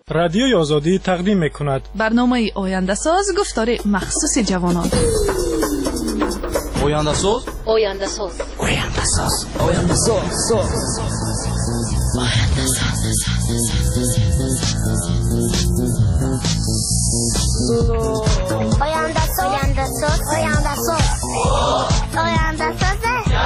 رادیوی آزادی تقدیم می‌کند برنامه آینده ساز گفتار مخصوص جوانان. آینده ساز آینده ساز آینده ساز آینده ساز آینده ساز آینده ساز آینده ساز آینده ساز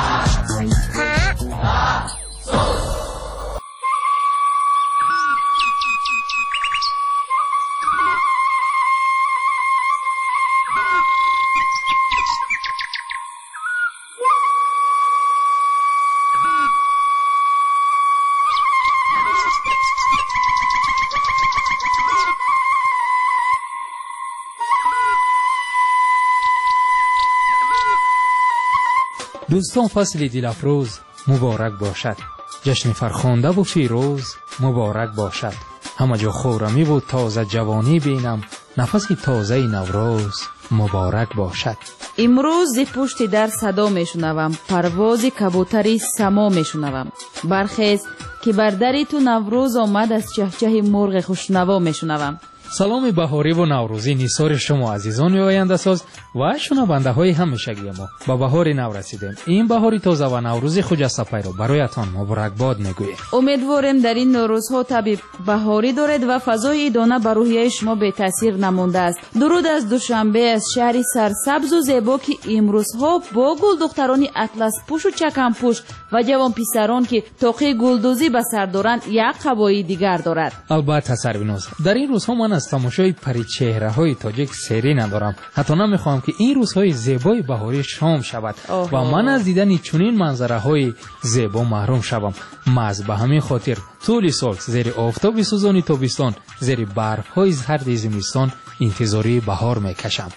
دوستان، فصل دلافروز مبارک باشد. جشن فرخنده و فیروز مبارک باشد. همه جا خورمی و تازه جوانی بینم، نفس تازه نوروز مبارک باشد. امروز ز پشت در صدا میشنوم، پرواز کبوتری سما میشنوم. برخیز که بر دری تو نوروز آمد، از چهچه مرغ خوشنوا میشنوم. سلام بهاری و نوروزی نیسار شما عزیزان آینده ساز و شنونده های همیشگی ما. با بهار نو رسیدیم. این بهاری تازه و نوروزی خجسته رو برایتان مبارکباد میگوییم. امیدواریم در این نوروزها طبیب بهاری دارد و فضای ایدانه بر روحیه شما به تاثیر نمانده است. درود از دوشنبه از شهر سرسبز و زیبا که امروزها با گل دخترانی اطلس پوش و چکم پوش و جوان پسران که توقی گلدوزی به سر دارند یک قبایی دیگر دارد. البته سربیناز، در این روزها من از تماشای پری چهره های تاجیک سری ندارم. حتی نمیخوام که این روزهای زیبای بهاری شام شود و من از دیدن چنین منظره های زیبا محروم شوم. مز به همین خاطر طول سال زیر آفتاب سوزانی تابستان، زیر برف های زرد زمستان انتظاری بهار میکشم.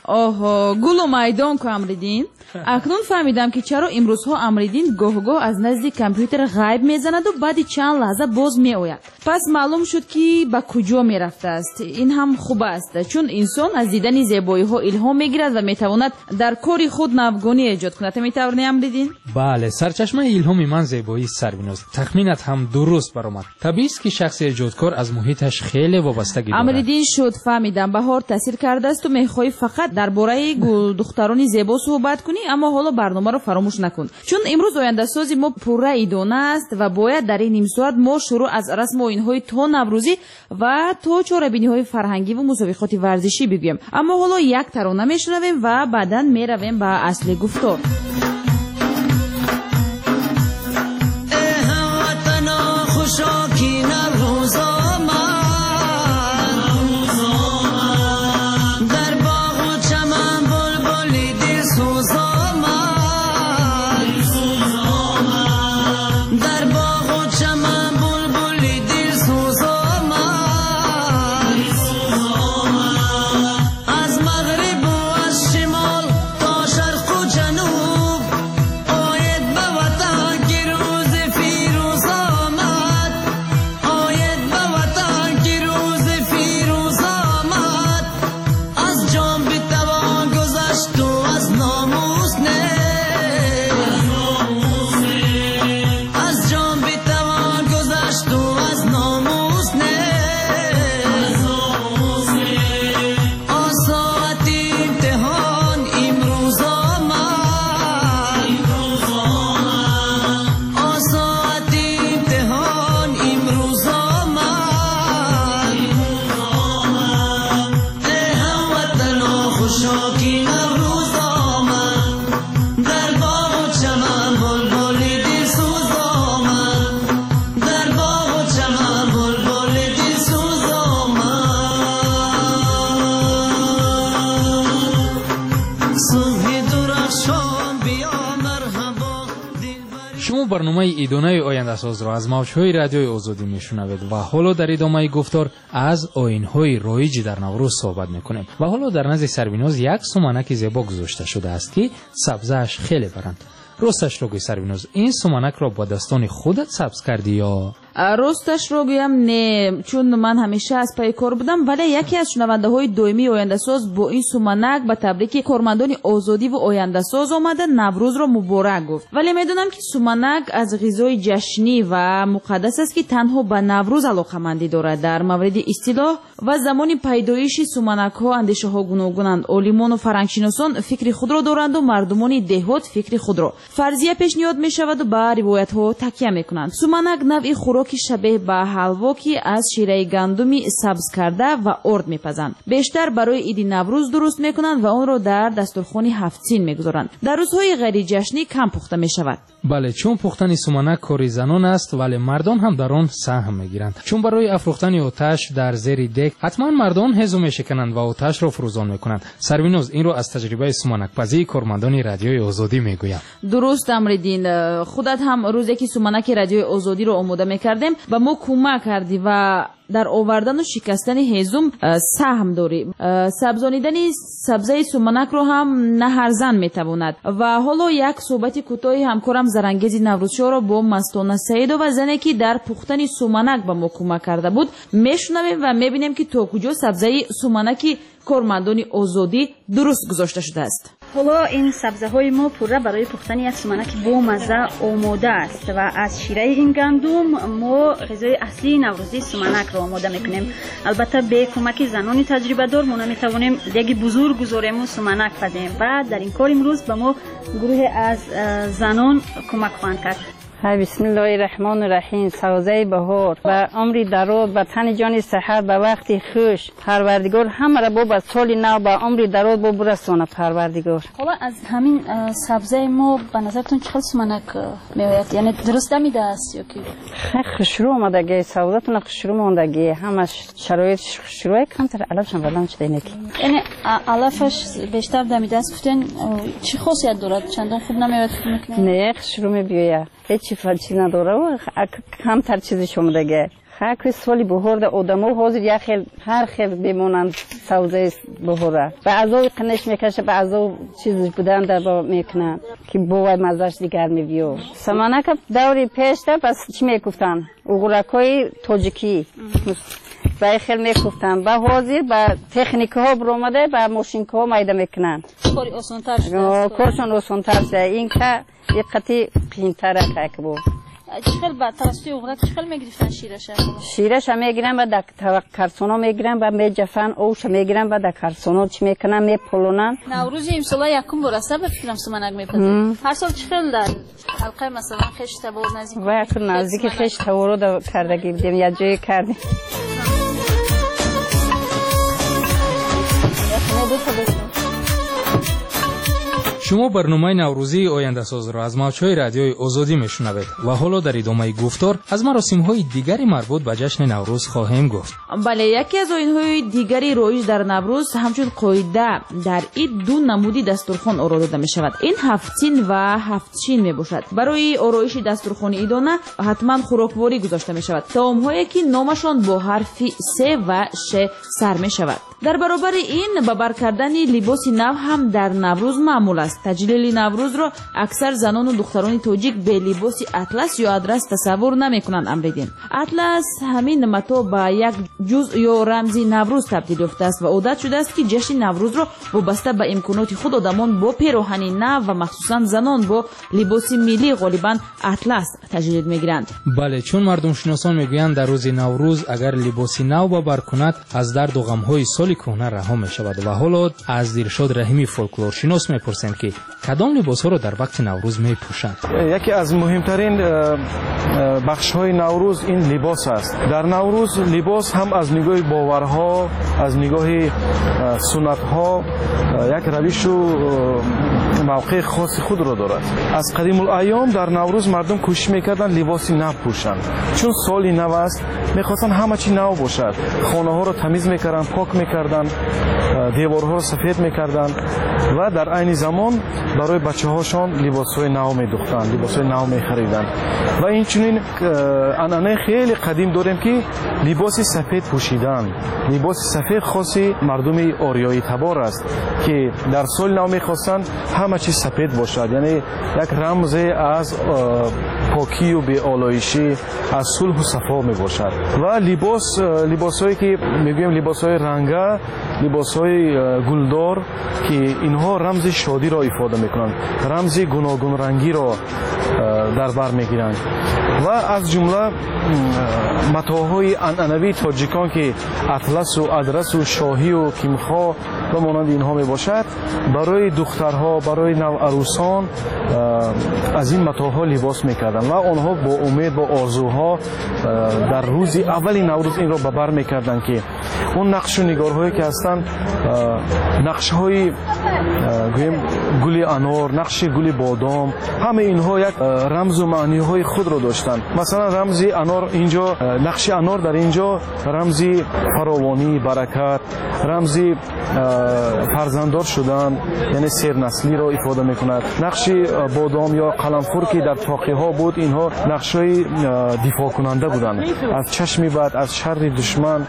گل و میدان کو امریدین؟ اکنون فهمیدم که چرا امروزها امریدین گاه از نزد کامپیوتر غیب میزند و بعد چند لحظه باز میآید. پس معلوم شد که به کجا میرفته است. این هم خوب است، چون انسان از دیدن زیبایی ها الهام میگیرد و میتواند در کاری خود نوگانی ایجاد کند. میتوانی امریدین؟ بله، سرچشمه الهام من زیبایی سربیناز. تخمینت هم درست برآمد. طبیعی است که شخص ایجادکار از محیطش خیلی وابستگی دارد. امریدین شد فهمیدم بهار تاثیر کرده است و میخوای فقط درباره گل دخترانی زیبا صحبت کنی، اما حالا برنامه رو فراموش نکن، چون امروز آینده سازی ما پوره ایدانه است و باید در این نیم ساعت ما شروع از رسم و اینهای تا نوروزی و تا چاره‌بینی های فرهنگی و مسابقات ورزشی بگویم. اما حالا یک ترانه میشنویم و بعداً میرویم به اصل گفتار. برنامه ایدانه آینده ساز را از موج‌های رادیوی آزادی میشنوید و حالا در ادامه گفتار از آیین‌های رایج در نوروز صحبت میکنیم. و حالا در نزد سربیناز یک سومنک زیبا گذاشته شده است که سبزه‌اش خیلی برند. راستش رو گوی سربیناز، این سومنک را با دستان خودت سبز کردی یا راستش رو گویم نه، چون من همیشه از پای کار بودم، ولی یکی از شنونده های دویمی آینده ساز با این سومنک به تبریک کارمندان آزادی و آینده ساز آمده نوروز رو مبارک گفت. ولی میدونم که سومنک از غذای جشنی و مقدس است که تنها به نوروز علاقه‌مندی دارد. در مورد اصطلاح و زمان پیدایش سومنک ها اندیشه ها گوناگونند. عالمان و فرهنگشناسان فکر خود را دارند و مردمان دهات فکر خود را. فرضیه پیشنهاد می شود و به روایت ها تکیه می کنند. سومنک نوعی خوراک شبیه به حلوا که از شیره گندمی سبز کرده و ارد می پزند. بیشتر برای عید نوروز درست می کنند و آن را در دسترخوان هفت‌سین می گذارند. در روزهای غیر جشنی کم پخته می شود. بله، چون پختن سومنک کاری زنان است، ولی مردان هم در آن سهم میگیرند. چون برای افروختن آتش در زیر دک حتما مردان هزو میشکنند و آتش را فروزان میکنند. سروینوز این را از تجربه سومنک پزی کارمندان رادیوی آزادی میگویم. درست امردین، خودت هم روزی که سومنک رادیوی آزادی رو آماده میکردیم و ما کمک کردی و در آوردن و شکستن هزوم سهم داریم. سبزانیدن سبزه سومنک رو هم نه هر زن میتواند. و حالا یک صحبت کوتاهی همکارم زرنگیز نوروزشاه را با مستانه سعیدو و زنی که در پختن سومنک به ما کمک کرده بود میشنویم و میبینیم که تا کجا سبزه سومنک کارمندان آزادی درست گذاشته شده است. حالا این سبزه های ما پوره برای پختن یک سومنک با مزه آماده است و از شیره این گندم ما غذای اصلی نوروزی سومنک را آماده میکنیم. البته به کمک زنان تجربه دار ما نمیتوانیم یک بزرگ گذاریم و سومنک پزیم و در این کار امروز به ما گروه از زنان کمک خواهند کرد. بسم الله الرحمن الرحیم. سوزه بهار و عمری دراز و تن جان صحت به وقتی خوش پروردگار همه را با سال نو به عمری دراز با برسونه پروردگار. حالا از همین سبزه ما به نظرتون چقدر سومنک میآید؟ یعنی درست نمیده است یا کی؟ خشرو اومدگی سوزتون خشرو اومدگی همش شرایط خشروی کمتر علفش هم بدن شده نکی. یعنی علفش بیشتر دمیده است گفتن چی خاصیت دارد؟ چندان خوب نمیآید فکر میکنید؟ نه خشرو میبیه. هیچ چیز نداره و کمتر چیزش اومدگی. خاک سالی بهار ده آدمو حاضر هر خیل بمونند سوزه بهاره. بعضی قنش میکشه بعضی چیزش بودن در با میکنن که بوای مزهش دیگر میبیو. سومنک دوری پیش ده بس چی میگفتن؟ اوغرکای تاجیکی. برای خیل میگفتن با حاضر با تکنیک ها برآمده با ماشین ها میده میکنن. کاری آسان‌تر شده. کارشون آسان‌تر شده. این که یکتی قیمت‌تره که بود. چخیل با توسط اوغرک چخیل میگرفتن شیرش؟ شیرش میگیرن و در کارسونا میگیرن و میجفن اوش میگیرن و در کارسونا چی میکنن میپلونن. نوروز امسال یکم برسه بفکرم سومنک میپزن. هر سال چخیل در حلقه مثلا خش تبار نزدیک و یک نزدیک خش تبار کردگی بودیم یا جای کردیم. شما برنامه نوروزی آینده ساز را از موج‌های رادیوی آزادی میشنوید و حالا در ادامه گفتار از مراسم‌های دیگری مربوط به جشن نوروز خواهیم گفت. بله، یکی از آیین‌های دیگری رایج در نوروز همچون قاعده در این دو نمودی دسترخوان آورده می‌شود. این هفت‌سین و هفت‌شین میباشد. برای آرایش دسترخوان ایدانه حتما خوراکواری گذاشته می‌شود. طعام‌هایی که نامشان با حرف س و ش سر می‌شود. در برابر این به بر کردن لباس نو هم در نوروز معمول است. تجلیل نوروز را اکثر زنان و دختران تاجیک به لباس اطلس یا ادرس تصور نمی‌کنند. امریدین اطلس همین متاع به یک جزء یا رمزی نوروز تبدیل یافته است و عادت شده است که جشن نوروز را وابسته به امکانات خود آدمان با پیراهن نو و مخصوصا زنان با لباس ملی غالبا اطلس تجلیل می‌گیرند. بله، چون مردم شناسان میگویند در روز نوروز اگر لباس نو به بر کند از درد و غم‌های سال کهنه رها می‌شود. و حالا از دیرشاد رحیمی فولکلور شناس می‌پرسیم که کدام لباس‌ها را در وقت نوروز می‌پوشند؟ یکی از مهمترین بخش‌های نوروز این لباس است. در نوروز لباس هم از نگاه باورها، از نگاه سنت‌ها یک روش و موقع خاص خود را دارد. از قدیم الایام در نوروز مردم کوشش می‌کردند لباس نو پوشند. چون سال نو است می‌خواستند همه چی نو باشد. خانه‌ها را تمیز می‌کردند، پاک می‌کردند، دیوارها را سفید می‌کردند و در عین زمان برای بچه‌هاشان لباس‌های نو می‌دوختند، لباس‌های نو می‌خریدند. و این چنین عنعنه خیلی قدیم داریم که لباس سفید پوشیدن. لباس سفید خاصی مردم آریایی تبار است که در سال نو می‌خواستند هم همه چیز سفید باشد، یعنی یک رمز از پاکی و بی‌آلایشی، از صلح و صفا می باشد. و لباسایی که میگویم لباسای رنگه، لباسای گلدار که اینها رمز شادی را ifade میکنند، رمز گوناگون رنگی را در بر میگیرند. و از جمله متاهای عنعنوی تاجیکان که اطلس و ادرس و شاهی و کیمخا و مانند اینها می باشد، برای دخترها، برای نوعروسان از این متاها لباس میکردند و آنها با امید، با آرزوها در روز اولی نوروز این را به بر میکردند که اون نقش و نگارهایی که هستند، نقش‌های گل انار، نقش گل بادام، همه اینها یک رمز و معنی‌های خود را داشتند. مثلا رمز انار اینجا، نقش انار در اینجا رمز فراوانی، برکت، رمز فرزنددار شدن، یعنی سرنسلی را ifade میکند. نقش بادام یا قلمفور که در طاقی‌ها بود، اینها نقش‌های دفاع کننده بودند از چشم بد، از شر دشمن.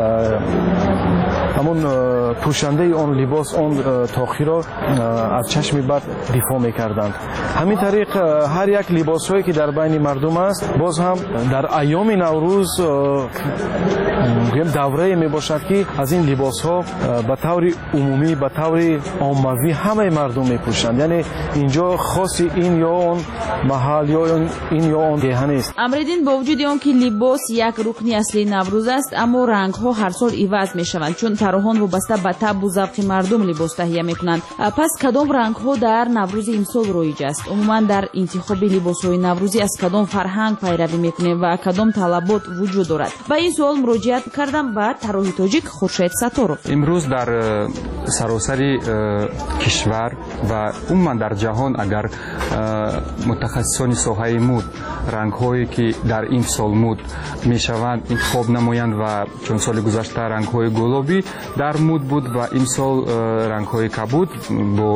همون پوشنده آن لباس، آن طاقی را از چشم بد دفاع میکردند. همین طریق هر یک لباس‌هایی که در بین مردم است، باز هم در ایام نوروز دوره می باشد که از این لباس‌ها به طور عمومی، به طور عاموی همه مردم میپوشند، یعنی اینجا خاص این یا اون محل یا این یا اون دهه نیست. امریدین با وجود آن که لباس یک رکن اصلی نوروز است، اما رنگ‌ها هر سال عوض می‌شوند، چون طراحان وابسته به طبع و ذوق مردم لباس تهیه می‌کنند. پس کدام رنگ‌ها در نوروز امسال رایج است؟ عموما در انتخاب لباس‌های نوروزی از کدام فرهنگ پیروی می‌کنیم و کدام طلبات وجود دارد؟ با این سوال مراجعت کردم به طراح تاجیک خورشید ستارов. امروز در سراسر کشور و عموما در جهان اگر متخصصان ساحه مد رنگ‌هایی که در این سال مد می‌شوند انتخاب نمایند و چون سال گذشته رنگ‌های گلابی در مد بود و این سال رنگ‌های کبود با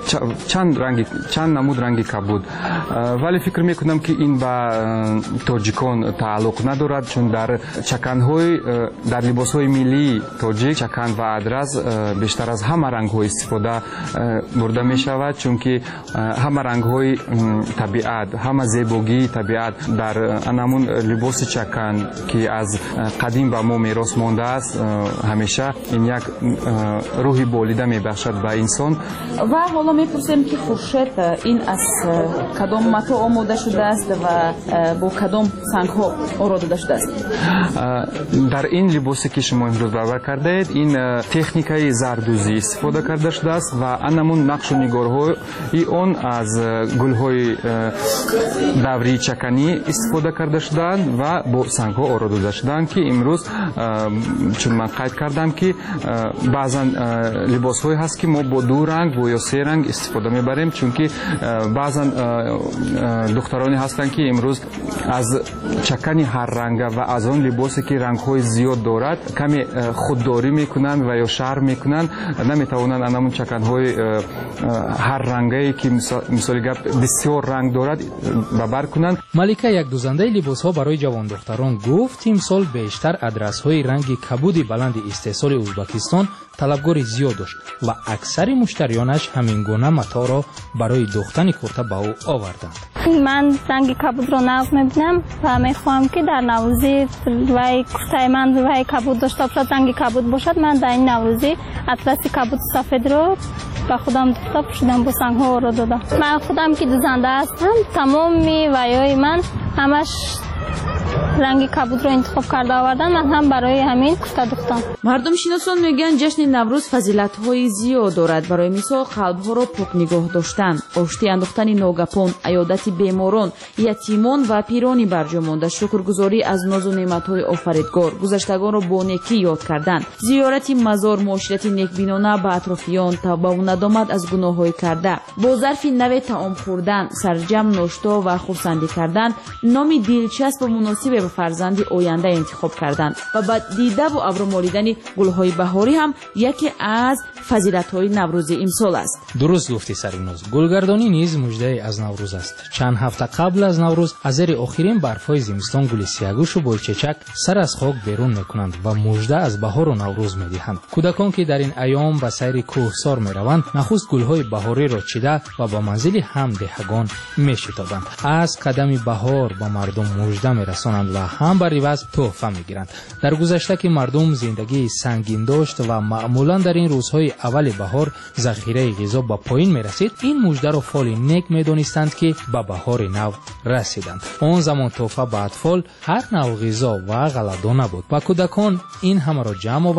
چند نمود رنگ کبود، ولی فکر می‌کنم که این به تاجیکان تعلق ندارد، چون در چکن‌های در لباس‌های ملی تاجیک چکن و ادرس بیشتر از همه رنگ‌های استفاده برده می‌شود، چون که همه رنگ‌های طبیعت، همه زیبایی طبیعت در انمون لباس چکن که از قدیم به ما میراث مانده است، همیشه این یک روحی بالیده میبخشد به انسان. و حالا میپرسیم که خورشید این از کدام متاع آماده شده است و با کدام سنگ‌ها آراده شده است؟ در این لباسی که شما امروز باور کرده اید، این تکنیکای زردوزی استفاده کرده شده است و انمون نقش و نگارهای اون از گل‌های دوری چکنی استفاده کرده شدند و با سنگ‌ها آراده شدند که امروز چون من قید کردم که بعضا لباس‌هایی هست که ما با دو رنگ و یا سه رنگ استفاده میبریم، چون که بعضا دخترانی هستند که امروز از چکن هر رنگ و از آن لباسی که رنگ‌های زیاد دارد کمی خودداری میکنند و یا شرم میکنند، نمیتوانند انمون چکن‌های هر رنگی که مثال گپ بسیار رنگ دارد ببر کنند. ملکه یک دوزنده لباس‌ها برای جوان دختران گفت امسال بیشتر ادرس‌های رنگ کبود بلند استحصال ازبکستان طلبگار زیاد داشت و اکثر مشتریانش همین گونه متاع را برای دوختن کرته به او آوردند. من رنگ کبود را نقض می‌بینم و می‌خواهم که در نوروزی وای کرته من وای کبود داشته باشد، رنگ کبود باشد. من در این نوروزی اطلس کبود سفید رو به خودم دوخته پوشیدم، با سنگ‌ها را دادم. من خودم که دوزنده هستم، تمام وایای من همش رنگ کبود رو انتخاب کرده آوردن، من هم برای همین کرته دوختم. مردم شناسان میگن جشن نوروز فضیلت‌های زیاد دارد. برای مثال قلب‌ها را پاک نگاه داشتن، آشتی انداختن ناگهان، عیادت بیماران، یتیمان و پیرانی برجا مانده، شکرگزاری از ناز و نعمت‌های آفریدگار، گذشتگان را با نیکی یاد کردن، زیارت مزار، معاشرت نیکبینانه با اطرافیان، توبه و ندامت از گناه‌های کرده، با ظرف نو طعام خوردن، سرجم ناشتا و خرسندی کردن، نام دلچسب و مناسب و فرزند آینده انتخاب کردند و با دیده و ابرومالیدن گل‌های بهاری هم یکی از فضیلت‌های نوروز امسال است. درست گفتی سریناز. گلگردانی نیز مژده از نوروز است. چند هفته قبل از نوروز از زیر آخرین برف‌های زمستان گل سیاه‌گوش و بویچچک سر از خاک بیرون می‌کنند و مژده از بهار و نوروز می‌دهند. کودکان که در این ایام به سیر کوهسار می‌روند، نخست گل‌های بهاری را چیده و به منزل هم دهگان می‌شتابند. از قدم بهار به مردم مژده می‌رسانند و هم بر عوض تحفه می‌گیرند. در گذشته که مردم زندگی سنگین داشت و معمولاً در این روزهای اول بهار ذخیره غذا به پایین می‌رسید، این مژده را فال نیک می‌دانستند که به بهار نو رسیدند. آن زمان تحفه به اطفال هر نوع غذا و غله‌دانه بود و کودکان این همه را جمع